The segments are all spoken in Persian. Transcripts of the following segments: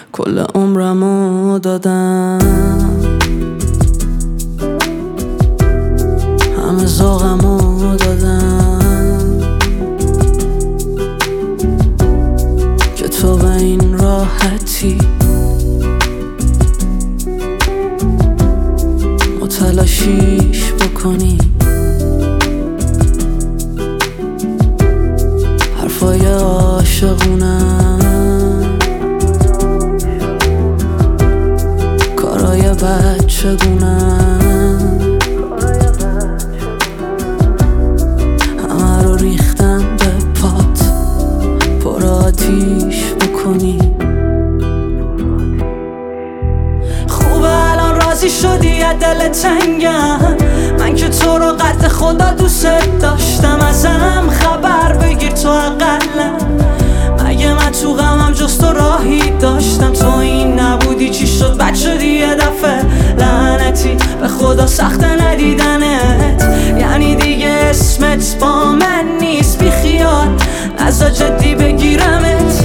کل عمرمو دادم، همه ذوقمو دادم که تو به این راحتی متلاشیش بکنی. حرفای عاشقونم، کارای بچگونم، همه رو ریختم به پات پر آتیش بکنی. خوبه الان راضی شدی از دل تنگم، من که تو رو قد خدا دوست داشتم. ازم خبر بگیر تو اقلم، مگه من تو غمم جز تو راهی داشتم؟ تو این نبودی چی شد بد شدی یه دفعه لعنتی؟ به خدا سخت ندیدنت، یعنی دیگه اسمت با من نیست. بی خیال نزا جدی بگیرمت.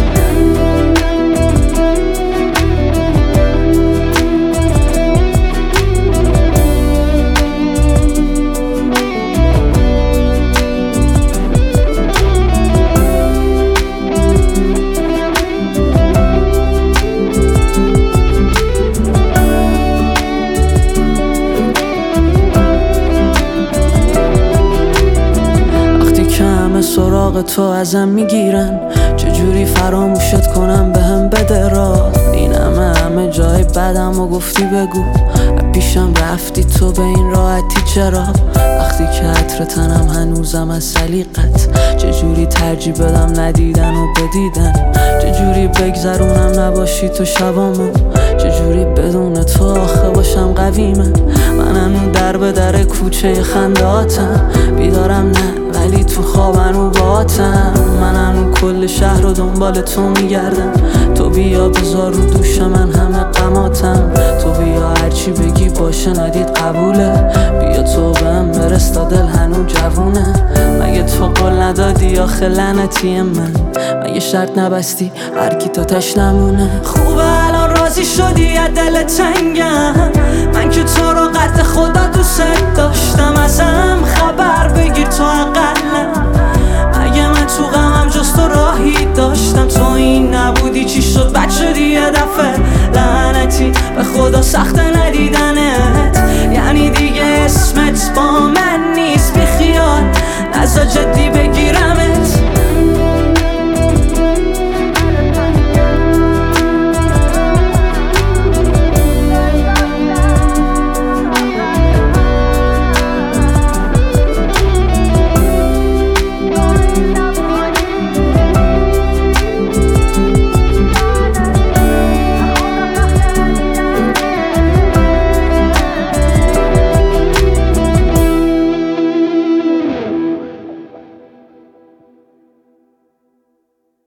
سراغ تو ازم میگیرن، چجوری فراموشت کنم بهم بده راه. این همه جای بدم و گفتی بگو، پیشم رفتی تو به این راحتی چرا؟ وقتی که عطر تنم هنوزم از سلیقت، چجوری ترجیح بدم ندیدن و بدیدن؟ چجوری بگذرونم نباشی تو شبامو؟ چجوری بدون تو آخه باشم قوی من هنو در به در کوچه خنداتم، بیدارم نه ولی تو خوابم و باتم. من هنو کل شهر رو دنبال تو میگردم، تو بیا بذار رو دوش من همه قماتم. تو بیا هرچی بگی باشه ندید قبوله، بیا تو بهم برس تا دل هنو جوونه. مگه تو قول ندادی آخه لعنتی من؟ مگه شرط نبستی هر کی تا تش نمونه؟ خوبه الان راضی شدی از دل تنگم، من که تو رو قد خدا دوست داشتم. ازم خبر بگیر تو اقلم، مگه من تو غمم جز تو راهی داشتم؟ تو این نبودی